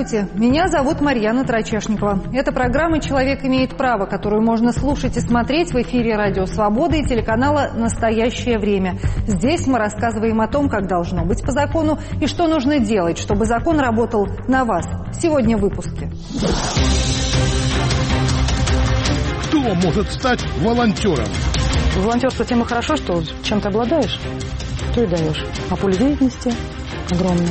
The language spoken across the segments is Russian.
Здравствуйте, меня зовут Марьяна Трачешникова. Это программа «Человек имеет право», которую можно слушать и смотреть в эфире «Радио Свобода» и телеканала «Настоящее время». Здесь мы рассказываем о том, как должно быть по закону и что нужно делать, чтобы закон работал на вас. Сегодня в выпуске. Кто может стать волонтером? Волонтерство тем и хорошо, что чем ты обладаешь, то и даешь. А поле деятельности огромное.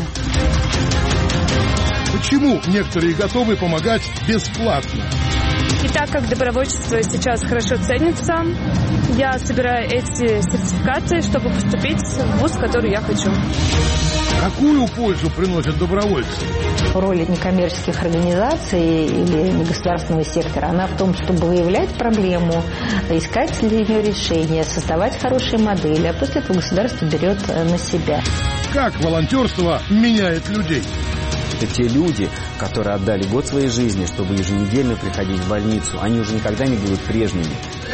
Почему некоторые готовы помогать бесплатно? И так как добровольчество сейчас хорошо ценится, я собираю эти сертификаты, чтобы поступить в вуз, который я хочу. Какую пользу приносят добровольцы? Роль некоммерческих организаций или негосударственного сектора, она в том, чтобы выявлять проблему, искать для нее решения, создавать хорошие модели, а после этого государство берет на себя. Как волонтерство меняет людей? Это те люди, которые отдали год своей жизни, чтобы еженедельно приходить в больницу. Они уже никогда не будут прежними.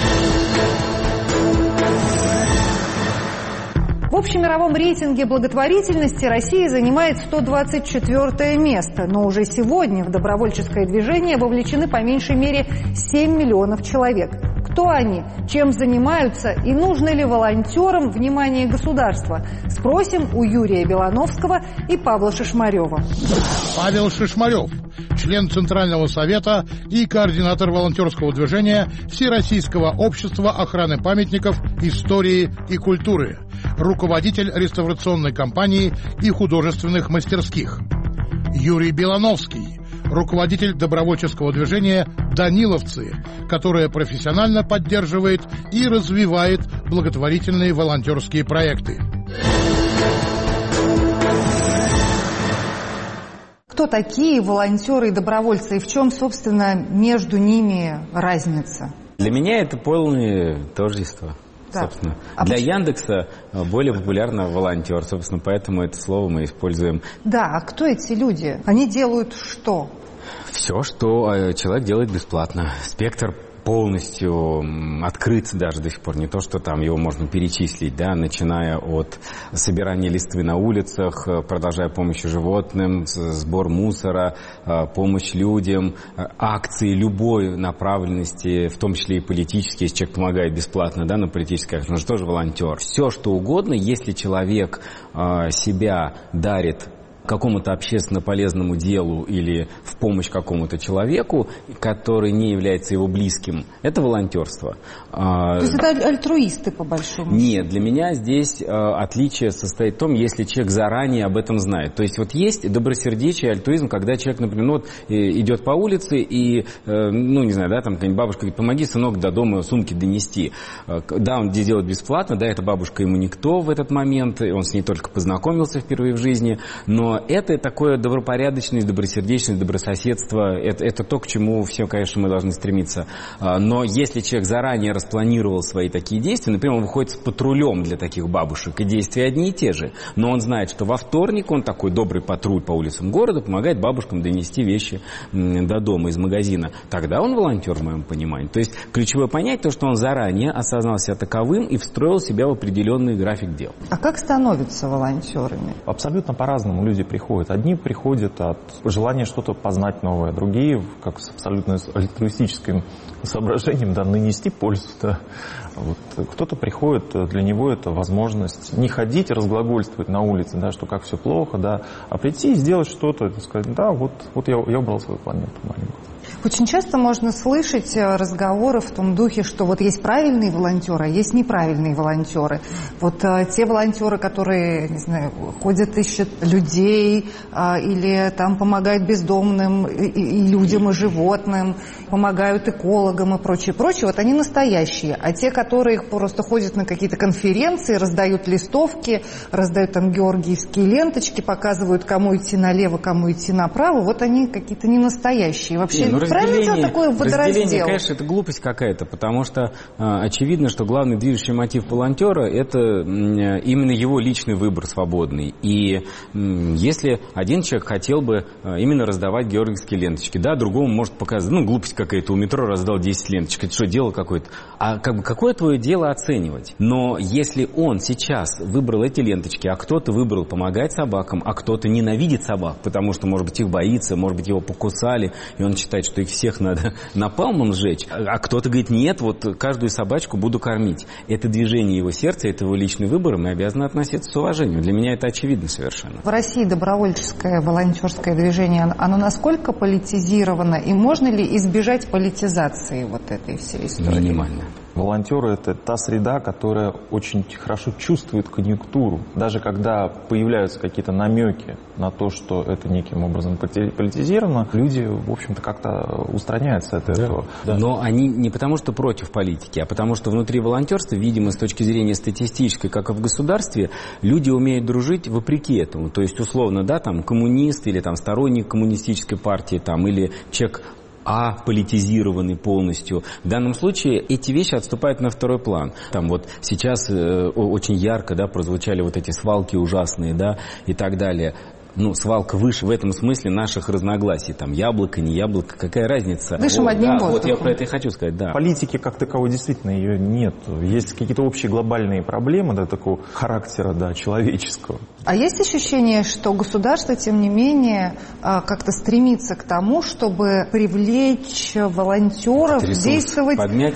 В общемировом рейтинге благотворительности Россия занимает 124 место, но уже сегодня в добровольческое движение вовлечены по меньшей мере 7 миллионов человек. Кто они, чем занимаются и нужно ли волонтерам внимание государства? Спросим у Юрия Белановского и Павла Шишмарева. Павел Шишмарев, член Центрального совета и координатор волонтерского движения Всероссийского общества охраны памятников, истории и культуры, руководитель реставрационной компании и художественных мастерских. Юрий Белановский, руководитель добровольческого движения «Даниловцы», которое профессионально поддерживает и развивает благотворительные волонтерские проекты. Кто такие волонтеры и добровольцы, и в чем, собственно, между ними разница? Для меня это полное тождество. Да. Собственно. Для Яндекса более популярно волонтер, собственно, поэтому это слово мы используем. Да, а кто эти люди? Они делают что? Все, что человек делает бесплатно. Спектр полностью открыт даже до сих пор. Не то, что там его можно перечислить, да, начиная от собирания листвы на улицах, продолжая помощь животным, сбор мусора, помощь людям, акции любой направленности, в том числе и политические, если человек помогает бесплатно, да, на политической акции, он же тоже волонтер. Все, что угодно, если человек себя дарит какому-то общественно полезному делу или в помощь какому-то человеку, который не является его близким, это волонтерство. То есть это альтруисты, по большому счету? Нет, для меня здесь отличие состоит в том, если человек заранее об этом знает. То есть вот есть добросердечие, альтруизм, когда человек, например, ну, вот, идет по улице и, ну, не знаю, да, там какая-нибудь бабушка говорит: помоги, сынок, до дома сумки донести. Да, он делает бесплатно, да, эта бабушка ему никто в этот момент, он с ней только познакомился впервые в жизни, но это такое добропорядочность, добросердечность, добрососедство. Это то, к чему все, конечно, мы должны стремиться. Но если человек заранее распланировал свои такие действия, например, он выходит с патрулем для таких бабушек, и действия одни и те же, но он знает, что во вторник он такой добрый патруль по улицам города помогает бабушкам донести вещи до дома из магазина, тогда он волонтер, в моем понимании. То есть ключевое понять то, что он заранее осознал себя таковым и встроил себя в определенный график дел. А как становятся волонтерами? Абсолютно по-разному люди приходят. Одни приходят от желания что-то познать новое, другие, как с абсолютно альтруистическим соображением, да, нанести пользу. Да. Вот. Кто-то приходит, для него это возможность не ходить, разглагольствовать на улице, да, что как все плохо, да, а прийти и сделать что-то, сказать: да, вот я убрал свою планету маленькую. Очень часто можно слышать разговоры в том духе, что вот есть правильные волонтеры, а есть неправильные волонтеры. Вот те волонтеры, которые, не знаю, ходят, ищут людей, или там помогают бездомным и людям, и животным, помогают экологам и прочее, вот они настоящие. А те, которые просто ходят на какие-то конференции, раздают листовки, раздают там георгиевские ленточки, показывают, кому идти налево, кому идти направо, вот они какие-то не настоящие. Вообще... Правильно такой водораздел? Разделение, конечно, это глупость какая-то, потому что очевидно, что главный движущий мотив волонтера – это именно его личный выбор свободный. И если один человек хотел бы именно раздавать георгиевские ленточки, да, другому может показать, глупость какая-то, у метро раздал 10 ленточек, это что, дело какое-то? А какое твое дело оценивать? Но если он сейчас выбрал эти ленточки, а кто-то выбрал помогать собакам, а кто-то ненавидит собак, потому что, может быть, их боится, может быть, его покусали, и он считает, что их всех надо напалмом сжечь, а кто-то говорит, нет, вот каждую собачку буду кормить. Это движение его сердца, это его личный выбор, и мы обязаны относиться с уважением. Для меня это очевидно совершенно. В России добровольческое, волонтерское движение, оно насколько политизировано, и можно ли избежать политизации вот этой всей истории? Минимально. Волонтеры – это та среда, которая очень хорошо чувствует конъюнктуру. Даже когда появляются какие-то намеки на то, что это неким образом политизировано, люди, в общем-то, как-то устраняются от этого. Да. Но они не потому, что против политики, а потому, что внутри волонтерства, видимо, с точки зрения статистической, как и в государстве, люди умеют дружить вопреки этому. То есть, условно, да, там, коммунист или там, сторонник коммунистической партии, там, или человек аполитизированный полностью. В данном случае эти вещи отступают на второй план. Там вот сейчас очень ярко, да, прозвучали вот эти свалки ужасные, да, и так далее. Свалка выше в этом смысле наших разногласий. Там яблоко, не яблоко, какая разница? Дышим одним воздухом. Вот я про это и хочу сказать, да. Политики как таковой действительно ее нет. Есть какие-то общие глобальные проблемы, да, такого характера, да, человеческого. А есть ощущение, что государство, тем не менее, как-то стремится к тому, чтобы привлечь волонтеров, действовать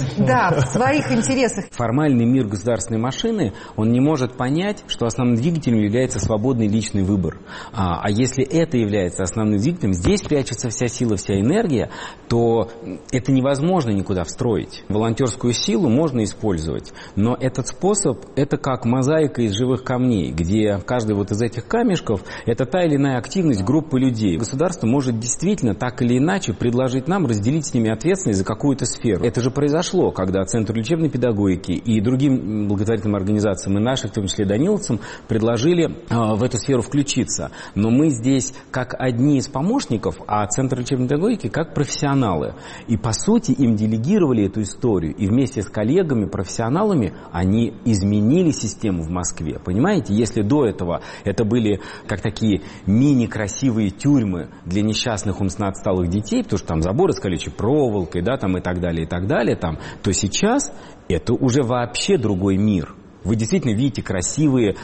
в своих интересах? Формальный мир государственной машины, он не может понять, что основным двигателем является свободный личный выбор. А если это является основным двигателем, здесь прячется вся сила, вся энергия, то это невозможно никуда встроить. Волонтерскую силу можно использовать, но этот способ – это как мозаика из живых камней, где каждый вот из этих камешков – это та или иная активность группы людей. Государство может действительно так или иначе предложить нам разделить с ними ответственность за какую-то сферу. Это же произошло, когда Центр лечебной педагогики и другим благотворительным организациям, и наших, в том числе даниловцам, предложили в эту сферу включиться. Но мы здесь как одни из помощников, а Центр лечебной педагогики как профессионалы. И, по сути, им делегировали эту историю. И вместе с коллегами, профессионалами, они изменили систему в Москве. Понимаете, если до этого это были как такие мини-красивые тюрьмы для несчастных умственно отсталых детей, потому что там заборы с колючей проволокой, да, там и так далее, там, то сейчас это уже вообще другой мир. Вы действительно видите красивые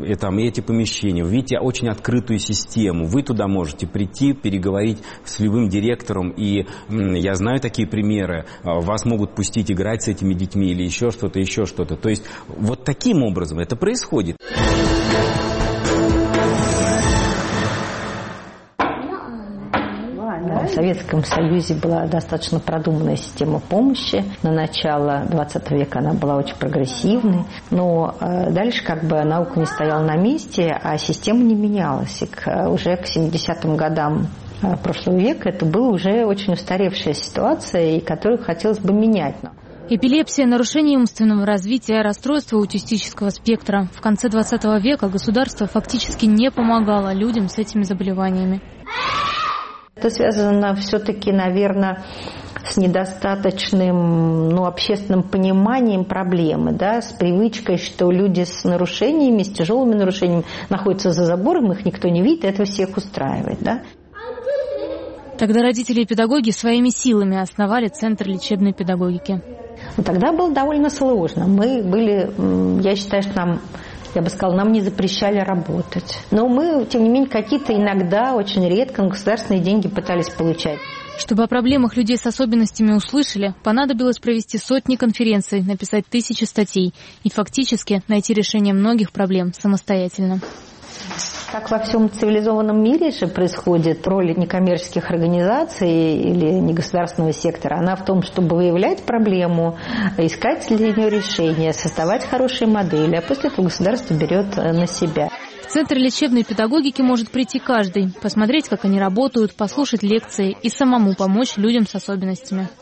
эти помещения, вы видите очень открытую систему. Вы туда можете прийти, переговорить с любым директором. И я знаю такие примеры. Вас могут пустить играть с этими детьми или еще что-то. То есть вот таким образом это происходит. В Советском Союзе была достаточно продуманная система помощи. На начало 20 века она была очень прогрессивной, но дальше наука не стояла на месте, а система не менялась. И уже к 70-м годам прошлого века это была уже очень устаревшая ситуация, и которую хотелось бы менять. Эпилепсия, нарушение умственного развития, расстройство аутистического спектра. В конце 20 века государство фактически не помогало людям с этими заболеваниями. Это связано все-таки, наверное, с недостаточным общественным пониманием проблемы, да, с привычкой, что люди с нарушениями, с тяжелыми нарушениями находятся за забором, их никто не видит, и это всех устраивает. Да? Тогда родители и педагоги своими силами основали Центр лечебной педагогики. Тогда было довольно сложно. Мы были, я считаю, что я бы сказала, нам не запрещали работать. Но мы, тем не менее, какие-то иногда, очень редко, государственные деньги пытались получать. Чтобы о проблемах людей с особенностями услышали, понадобилось провести сотни конференций, написать тысячи статей и фактически найти решение многих проблем самостоятельно. Как во всем цивилизованном мире же происходит, роль некоммерческих организаций или негосударственного сектора, она в том, чтобы выявлять проблему, искать для нее решения, создавать хорошие модели, а после этого государство берет на себя. В Центр лечебной педагогики может прийти каждый, посмотреть, как они работают, послушать лекции и самому помочь людям с особенностями.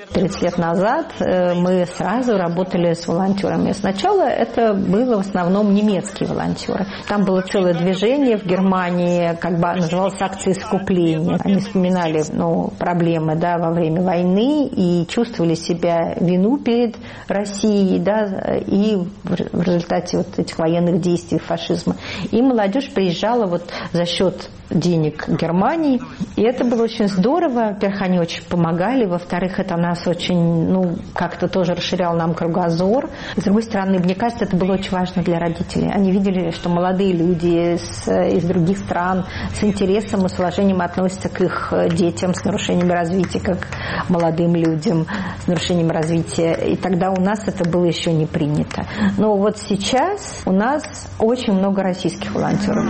30 лет назад мы сразу работали с волонтерами. Сначала это было в основном немецкие волонтеры. Там было целое движение в Германии, как бы называлось акция искупления. Они вспоминали проблемы во время войны и чувствовали себя вину перед Россией, и в результате этих военных действий фашизма. И молодежь приезжала за счет денег Германии. И это было очень здорово. Во-первых, они очень помогали. Во-вторых, это нас очень, как-то тоже расширяло нам кругозор. С другой стороны, мне кажется, это было очень важно для родителей. Они видели, что молодые люди из других стран с интересом и с уважением относятся к их детям с нарушениями развития, как к молодым людям с нарушением развития. И тогда у нас это было еще не принято. Но вот сейчас у нас очень много российских волонтеров.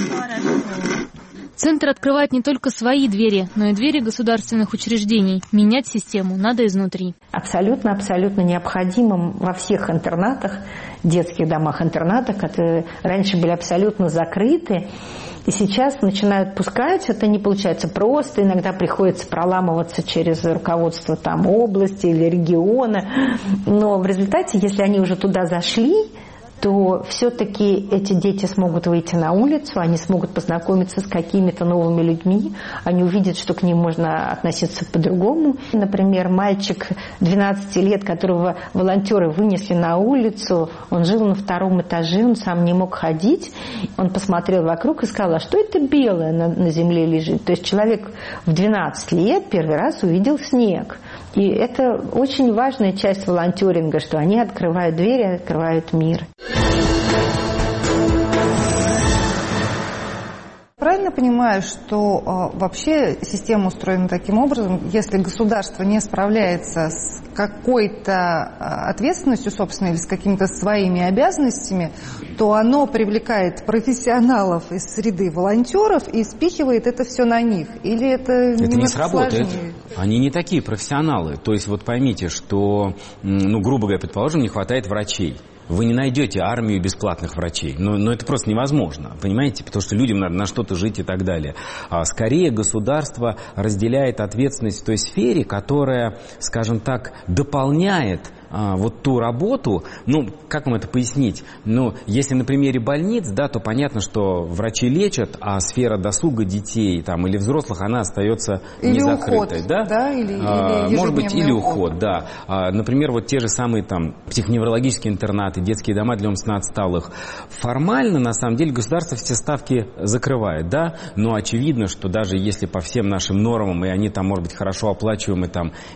Центр открывает не только свои двери, но и двери государственных учреждений. Менять систему надо изнутри. Абсолютно необходимо во всех интернатах, детских домах-интернатах, которые раньше были абсолютно закрыты, и сейчас начинают пускать. Это не получается просто. Иногда приходится проламываться через руководство области или региона. Но в результате, если они уже туда зашли, то все-таки эти дети смогут выйти на улицу, они смогут познакомиться с какими-то новыми людьми, они увидят, что к ним можно относиться по-другому. Например, мальчик 12 лет, которого волонтеры вынесли на улицу, он жил на 2-м этаже, он сам не мог ходить, он посмотрел вокруг и сказал: а что это белое на земле лежит? То есть человек в 12 лет первый раз увидел снег. И это очень важная часть волонтеринга, что они открывают двери, открывают мир. Правильно понимаю, что вообще система устроена таким образом, если государство не справляется с какой-то ответственностью, собственно, или с какими-то своими обязанностями, то оно привлекает профессионалов из среды волонтеров и спихивает это все на них? Или это не сработает. Сложнее? Они не такие профессионалы. То есть поймите, что, грубо говоря, предположим, не хватает врачей. Вы не найдете армию бесплатных врачей. Но это просто невозможно, понимаете? Потому что людям надо на что-то жить и так далее. Скорее, государство разделяет ответственность в той сфере, которая, скажем так, дополняет ту работу. Как вам это пояснить? Если на примере больниц, то понятно, что врачи лечат, а сфера досуга детей или взрослых, она остается или незакрытой. Уход, да? Или может быть, или уход, да. Например, те же самые психоневрологические интернаты, детские дома для умственно отсталых. Формально, на самом деле, государство все ставки закрывает, но очевидно, что даже если по всем нашим нормам, и они может быть хорошо оплачиваемы,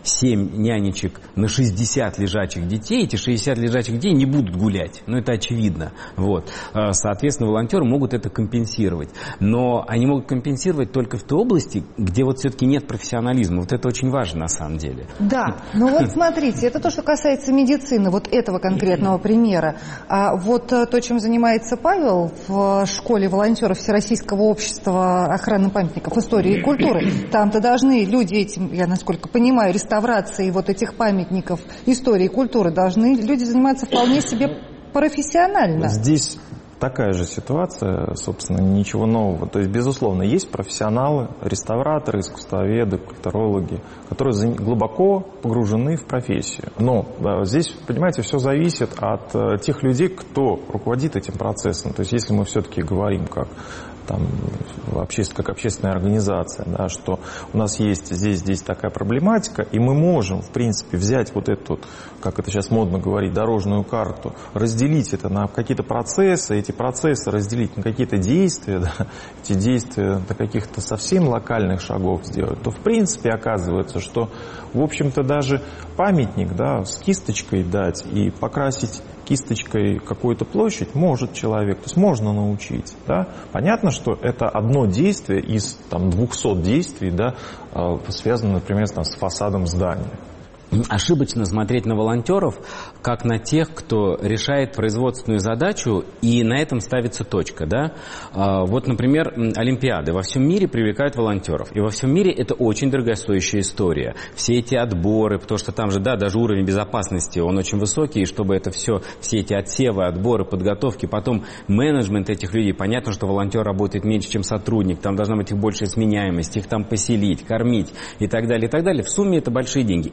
7 нянечек на 60 лежачих детей, эти 60 лежачих детей не будут гулять. Это очевидно. Соответственно, волонтеры могут это компенсировать. Но они могут компенсировать только в той области, где все-таки нет профессионализма. Это очень важно на самом деле. Да, смотрите, это то, что касается медицины, этого конкретного примера. А то, чем занимается Павел в школе волонтеров Всероссийского общества охраны памятников истории и культуры, там-то должны люди этим, я насколько понимаю, реставрацией этих памятников истории и культуры, должны люди заниматься вполне себе профессионально. Здесь такая же ситуация, собственно, ничего нового. То есть, безусловно, есть профессионалы, реставраторы, искусствоведы, культурологи, которые глубоко погружены в профессию. Но здесь, понимаете, все зависит от тех людей, кто руководит этим процессом. То есть, если мы все-таки говорим как общественная организация, что у нас есть здесь такая проблематика, и мы можем, в принципе, взять эту, как это сейчас модно говорить, дорожную карту, разделить это на какие-то процессы, эти процессы разделить на какие-то действия, эти действия на каких-то совсем локальных шагов сделать, то, в принципе, оказывается, что, в общем-то, даже памятник, с кисточкой дать и покрасить кисточкой какую-то площадь может человек, то есть можно научить. Понятно, что это одно действие из 200 действий, связано, например, с фасадом здания. Ошибочно смотреть на волонтеров как на тех, кто решает производственную задачу, и на этом ставится точка. Например, Олимпиады во всем мире привлекают волонтеров. И во всем мире это очень дорогостоящая история. Все эти отборы, потому что там же, даже уровень безопасности, он очень высокий, и чтобы это все эти отсевы, отборы, подготовки, потом менеджмент этих людей, понятно, что волонтер работает меньше, чем сотрудник, там должна быть их большая сменяемость, их там поселить, кормить и так далее, и так далее. В сумме это большие деньги. Это деньги,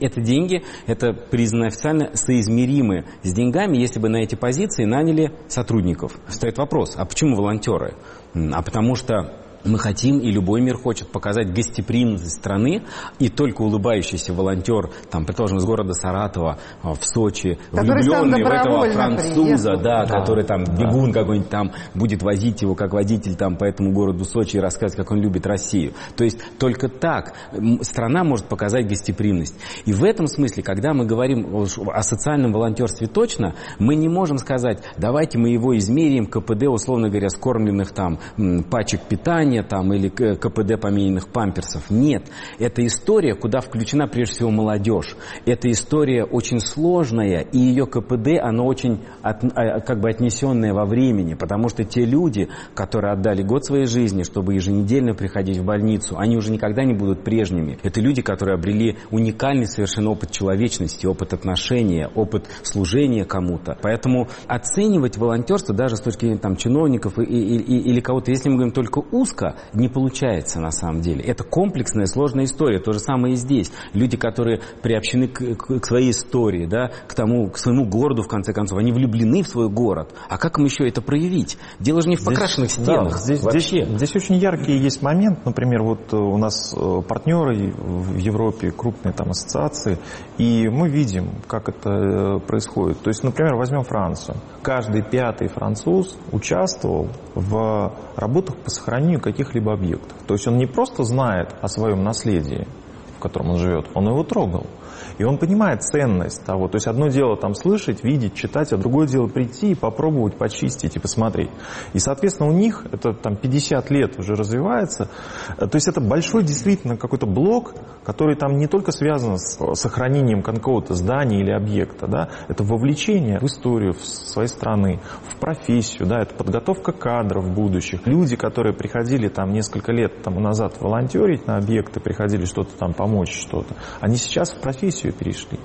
деньги, это признано официально соизмеримы с деньгами, если бы на эти позиции наняли сотрудников. Встает вопрос, а почему волонтеры? А потому что мы хотим, и любой мир хочет показать гостеприимность страны, и только улыбающийся волонтер, там, предположим, из города Саратова в Сочи, влюбленный в этого француза, который там бегун какой-нибудь там будет возить его как водитель там по этому городу Сочи и рассказывать, как он любит Россию. То есть только так страна может показать гостеприимность. И в этом смысле, когда мы говорим о социальном волонтерстве точно, мы не можем сказать, давайте мы его измерим КПД, условно говоря, скормленных там пачек питания, там, или КПД помененных памперсов. Нет. Это история, куда включена прежде всего молодежь. Эта история очень сложная, и ее КПД, оно очень как бы отнесенное во времени, потому что те люди, которые отдали год своей жизни, чтобы еженедельно приходить в больницу, они уже никогда не будут прежними. Это люди, которые обрели уникальный совершенно опыт человечности, опыт отношения, опыт служения кому-то. Поэтому оценивать волонтерство даже с точки зрения там, чиновников или кого-то, если мы говорим только узко, не получается на самом деле. Это комплексная, сложная история. То же самое и здесь. Люди, которые приобщены к своей истории, да, к своему городу, в конце концов, они влюблены в свой город. А как им еще это проявить? Дело же не в покрашенных стенах. Да, здесь очень яркий есть момент. Например, вот у нас партнеры в Европе, крупные там ассоциации, и мы видим, как это происходит. То есть, например, возьмем Францию. Каждый 5-й француз участвовал в работах по сохранению каких-либо объектов. То есть он не просто знает о своем наследии, в котором он живет, он его трогал. И он понимает ценность того. То есть одно дело там слышать, видеть, читать, а другое дело прийти и попробовать почистить и посмотреть. И, соответственно, у них это там 50 лет уже развивается. То есть это большой действительно какой-то блок, который там не только связан с сохранением какого-то здания или объекта, да, это вовлечение в историю в своей страны, в профессию, да, это подготовка кадров будущих. Люди, которые приходили там несколько лет тому назад волонтерить на объекты, приходили что-то там помочь, что-то, они сейчас в профессию перешли.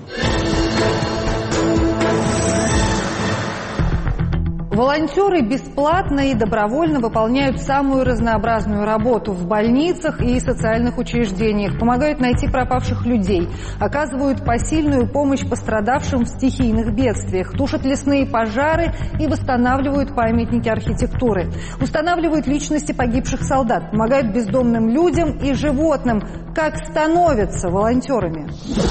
Волонтеры бесплатно и добровольно выполняют самую разнообразную работу в больницах и социальных учреждениях, помогают найти пропавших людей, оказывают посильную помощь пострадавшим в стихийных бедствиях, тушат лесные пожары и восстанавливают памятники архитектуры, устанавливают личности погибших солдат, помогают бездомным людям и животным. Как становятся волонтерами?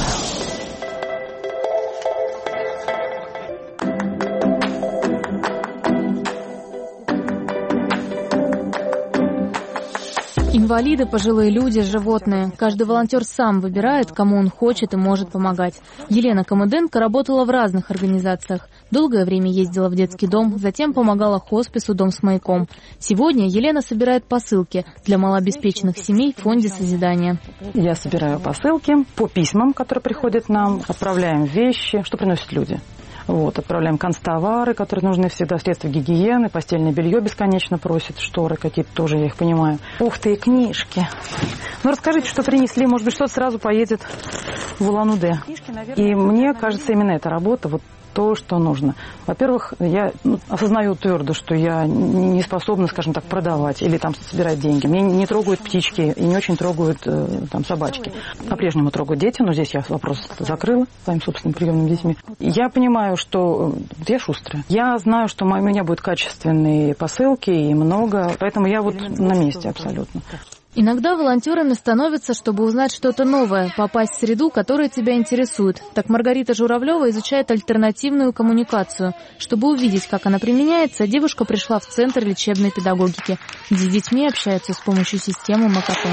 Инвалиды, пожилые люди, животные. Каждый волонтер сам выбирает, кому он хочет и может помогать. Елена Комыденко работала в разных организациях. Долгое время ездила в детский дом, затем помогала хоспису «Дом с маяком». Сегодня Елена собирает посылки для малообеспеченных семей в фонде созидания. Я собираю посылки по письмам, которые приходят нам, отправляем вещи, что приносят люди. Отправляем канцтовары, которые нужны всегда, средства гигиены, постельное белье бесконечно просят, шторы какие-то тоже, я их понимаю. Ух ты, и книжки. Расскажите, что принесли, может быть, что-то сразу поедет в Улан-Удэ. И мне кажется, именно эта работа, то, что нужно. Во-первых, я осознаю твердо, что я не способна, скажем так, продавать или там собирать деньги. Меня не трогают птички и не очень трогают там собачки. По-прежнему трогают дети, но здесь я вопрос закрыла своими собственными приемными детьми. Я понимаю, что я шустрая. Я знаю, что у меня будут качественные посылки и много, поэтому я на месте абсолютно. Иногда волонтерами становятся, чтобы узнать что-то новое, попасть в среду, которая тебя интересует. Так Маргарита Журавлева изучает альтернативную коммуникацию. Чтобы увидеть, как она применяется, девушка пришла в Центр лечебной педагогики, где с детьми общаются с помощью системы МКТ.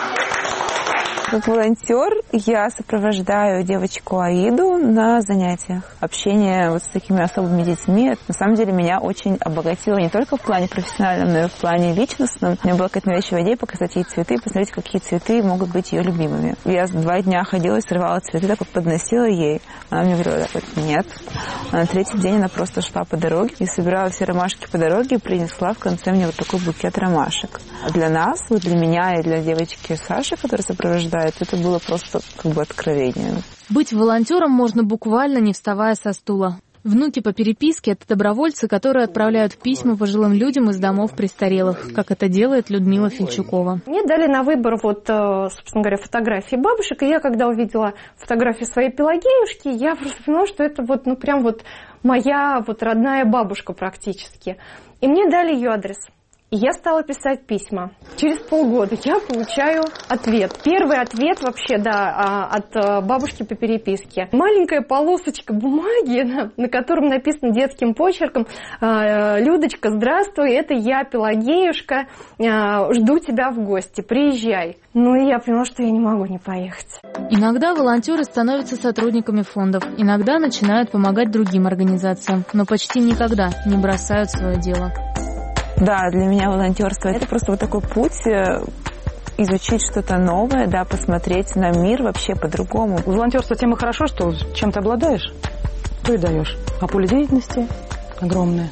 Как волонтер я сопровождаю девочку Аиду на занятиях. Общение с такими особыми детьми, на самом деле, меня очень обогатило не только в плане профессиональном, но и в плане личностном. У меня была какая-то навязчивая идея показать ей цветы и посмотреть, какие цветы могут быть ее любимыми. Я 2 дня ходила и срывала цветы, так вот подносила ей. Она мне говорила, так вот, нет. А на 3-й день она просто шла по дороге и собирала все ромашки по дороге и принесла в конце мне такой букет ромашек. А для нас, для меня и для девочки Саши, которая сопровождает, это было просто откровение. Быть волонтером можно буквально не вставая со стула. Внуки по переписке — это добровольцы, которые отправляют письма пожилым людям из домов престарелых, как это делает Людмила Фильчукова. Мне дали на выбор, собственно говоря, фотографии бабушек, и я, когда увидела фотографии своей Пелагеюшки, я просто поняла, что это прям моя родная бабушка практически. И мне дали ее адрес. И я стала писать письма. Через полгода я получаю ответ. Первый ответ вообще, от бабушки по переписке. Маленькая полосочка бумаги, на котором написано детским почерком: «Людочка, здравствуй, это я, Пелагеюшка, жду тебя в гости, приезжай». Ну и я поняла, что я не могу не поехать. Иногда волонтеры становятся сотрудниками фондов, иногда начинают помогать другим организациям, но почти никогда не бросают свое дело. Да, для меня волонтерство — это просто такой путь изучить что-то новое, посмотреть на мир вообще по-другому. Волонтерство тем и хорошо, что чем ты обладаешь, то и даешь. А поле деятельности огромное.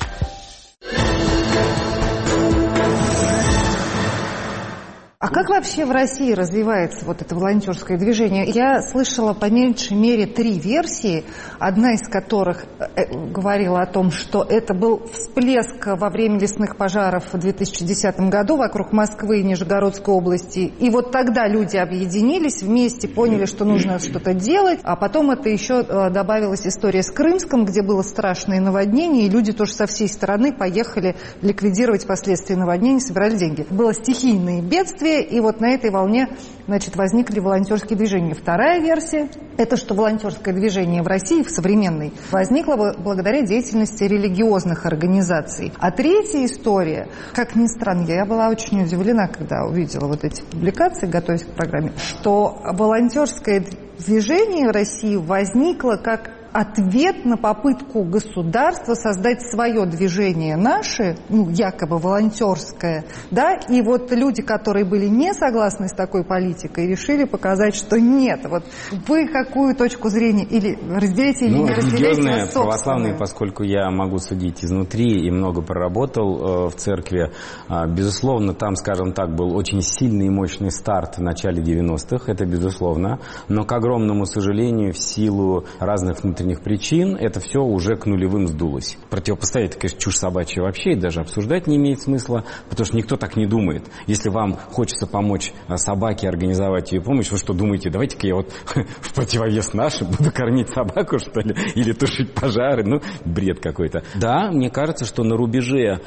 А как вообще в России развивается это волонтерское движение? Я слышала по меньшей мере 3 версии, одна из которых говорила о том, что это был всплеск во время лесных пожаров в 2010 году вокруг Москвы и Нижегородской области. И тогда люди объединились вместе, поняли, что нужно что-то делать. А потом это еще добавилась история с Крымском, где было страшное наводнение, и люди тоже со всей страны поехали ликвидировать последствия наводнения, собирали деньги. Было стихийное бедствие. И на этой волне, возникли волонтерские движения. Вторая версия – это что волонтерское движение в России, в современной, возникло благодаря деятельности религиозных организаций. А третья история, как ни странно, я была очень удивлена, когда увидела эти публикации, готовясь к программе, что волонтерское движение в России возникло как ответ на попытку государства создать свое движение наше, якобы волонтерское, и люди, которые были не согласны с такой политикой, решили показать, что нет, вы какую точку зрения или разделите, или не разделите религиозные, православные, поскольку я могу судить изнутри и много проработал в церкви, безусловно, там, скажем так, был очень сильный и мощный старт в начале 90-х, это безусловно, но, к огромному сожалению, в силу разных внутренних причин это все уже к нулевым сдулось. Противопоставить, это, конечно, чушь собачья вообще, и даже обсуждать не имеет смысла, потому что никто так не думает. Если вам хочется помочь собаке, организовать ее помощь, вы что думаете, давайте-ка я в противовес нашим буду кормить собаку, что ли, или тушить пожары, бред какой-то. Да, мне кажется, что на рубеже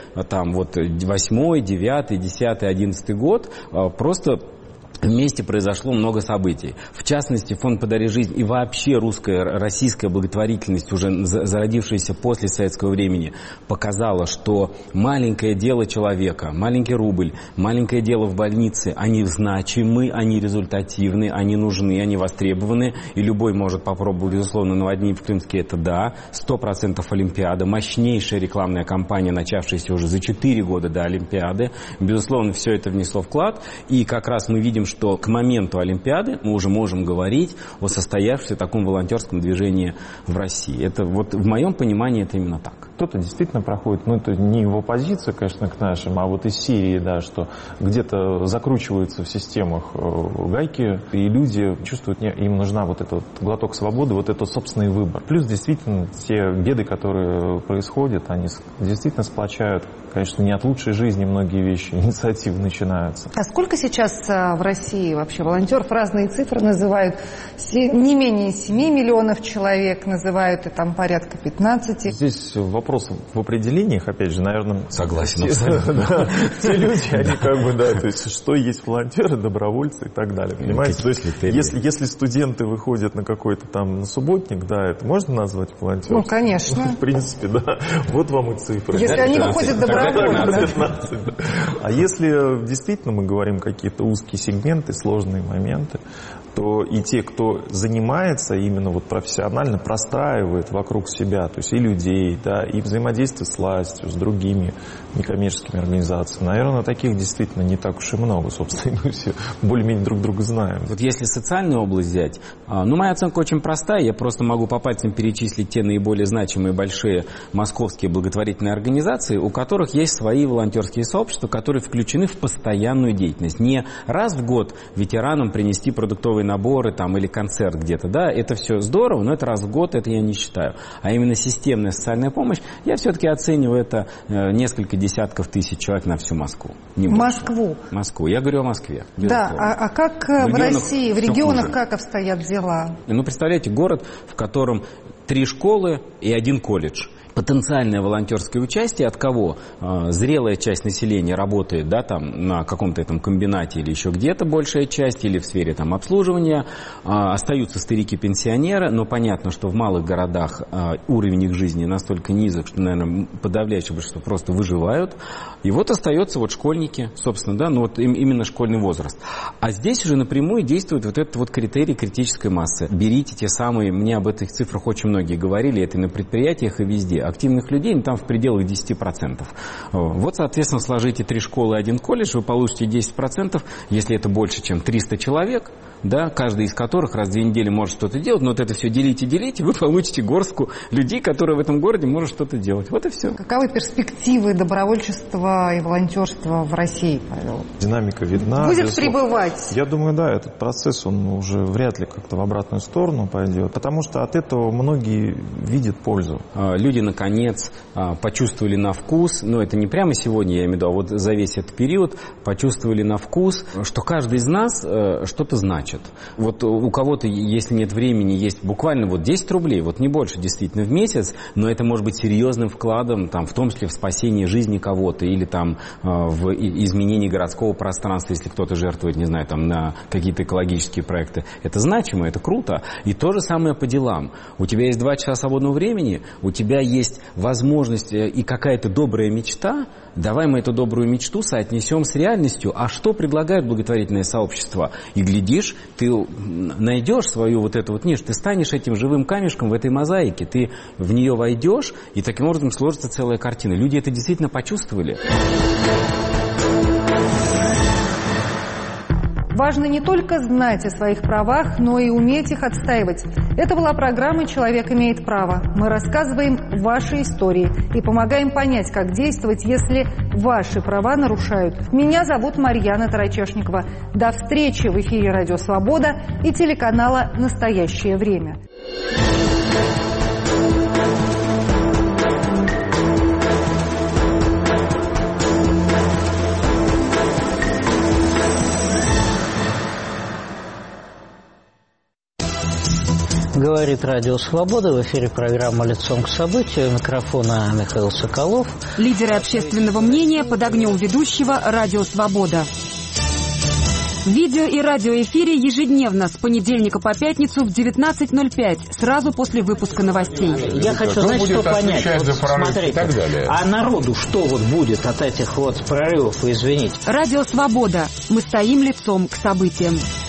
8, 9, 10, 11 год просто вместе произошло много событий. В частности, фонд «Подари жизнь» и вообще российская благотворительность, уже зародившаяся после советского времени, показала, что маленькое дело человека, маленький рубль, маленькое дело в больнице, они значимы, они результативны, они нужны, они востребованы, и любой может попробовать, безусловно, наводнить в Крымске, это да, 100% Олимпиада, мощнейшая рекламная кампания, начавшаяся уже за 4 года до Олимпиады, безусловно, все это внесло вклад, и как раз мы видим, что к моменту Олимпиады мы уже можем говорить о состоявшемся таком волонтерском движении в России. Это в моем понимании это именно так. Кто-то действительно проходит, это не в оппозицию, конечно, к нашим, а из Сирии, что где-то закручиваются в системах гайки, и люди чувствуют, им нужна этот глоток свободы, этот собственный выбор. Плюс действительно те беды, которые происходят, они действительно сплочают. Конечно, не от лучшей жизни многие вещи, инициативы начинаются. А сколько сейчас в России вообще волонтеров? Разные цифры называют. Не менее 7 миллионов человек называют, и там порядка 15. Здесь вопрос в определениях, опять же, наверное... Согласен, абсолютно. Те люди, они то есть, что есть волонтеры, добровольцы и так далее. Понимаете? То есть, если студенты выходят на какой-то там субботник, это можно назвать волонтером? Конечно. В принципе, да. Вот вам и цифры. Если они выходят добровольно. А если действительно мы говорим какие-то узкие сегменты, сложные моменты, то и те, кто занимается именно профессионально, простраивает вокруг себя, то есть и людей, и взаимодействие с властью, с другими некоммерческими организациями. Наверное, таких действительно не так уж и много, собственно, мы все более-менее друг друга знаем. Если социальную область взять, моя оценка очень простая, я просто могу по пальцам перечислить те наиболее значимые большие московские благотворительные организации, у которых есть свои волонтерские сообщества, которые включены в постоянную деятельность. Не раз в год ветеранам принести продуктовые наборы там, или концерт где-то, да, это все здорово, но это раз в год, это я не считаю. А именно системная социальная помощь, я все-таки оцениваю это несколько десятков тысяч человек на всю Москву. Москву? Москву. Я говорю о Москве. Да, а как в России, в регионах как обстоят дела? Ну, представляете, город, в котором 3 школы и 1 колледж. Потенциальное волонтерское участие от кого? Зрелая часть населения работает, да, там, на каком-то этом комбинате или еще где-то большая часть, или в сфере там, обслуживания. Остаются старики-пенсионеры, но понятно, что в малых городах уровень их жизни настолько низок, что, наверное, подавляющее большинство просто выживают. И вот остаются вот школьники, собственно, да, ну вот именно школьный возраст. А здесь уже напрямую действует вот этот вот критерий критической массы. Берите те самые, мне об этих цифрах очень многие говорили, это и на предприятиях, и везде. Активных людей, ну, там в пределах 10%. Вот, соответственно, сложите 3 школы и 1 колледж, вы получите 10%, если это больше, чем 300 человек, да, каждый из которых раз в 2 недели может что-то делать, но вот это все делите, вы получите горстку людей, которые в этом городе могут что-то делать. Вот и все. Каковы перспективы добровольчества и волонтерства в России, Павел? Динамика видна. Будет прибывать? Я думаю, да, этот процесс, он уже вряд ли как-то в обратную сторону пойдет, потому что от этого многие видят пользу. Люди, наконец, почувствовали на вкус, но это не прямо сегодня, я имею в виду, а вот за весь этот период почувствовали на вкус, что каждый из нас что-то значит. Вот у кого-то, если нет времени, есть буквально вот 10 рублей, вот не больше действительно в месяц, но это может быть серьезным вкладом, там, в том числе в спасение жизни кого-то или там в изменении городского пространства, если кто-то жертвует, не знаю, там, на какие-то экологические проекты. Это значимо, это круто. И то же самое по делам. У тебя есть 2 часа свободного времени, у тебя есть возможность и какая-то добрая мечта, давай мы эту добрую мечту соотнесем с реальностью. А что предлагает благотворительное сообщество? И глядишь, ты найдешь свою вот эту вот нишу, ты станешь этим живым камешком в этой мозаике, ты в нее войдешь, и таким образом сложится целая картина. Люди это действительно почувствовали. Важно не только знать о своих правах, но и уметь их отстаивать. Это была программа «Человек имеет право». Мы рассказываем ваши истории и помогаем понять, как действовать, если ваши права нарушают. Меня зовут Марьяна Тарачешникова. До встречи в эфире «Радио Свобода» и телеканала «Настоящее время». Говорит Радио Свобода. В эфире программа «Лицом к событию». У микрофона Михаил Соколов. Лидеры общественного мнения под огнем ведущего «Радио Свобода». В видео и радиоэфире ежедневно с понедельника по пятницу в 19:05, сразу после выпуска новостей. Я хочу, знаете, что понять. Вот, смотрите, а народу что вот будет от этих вот прорывов, извините? Радио Свобода. Мы стоим лицом к событиям.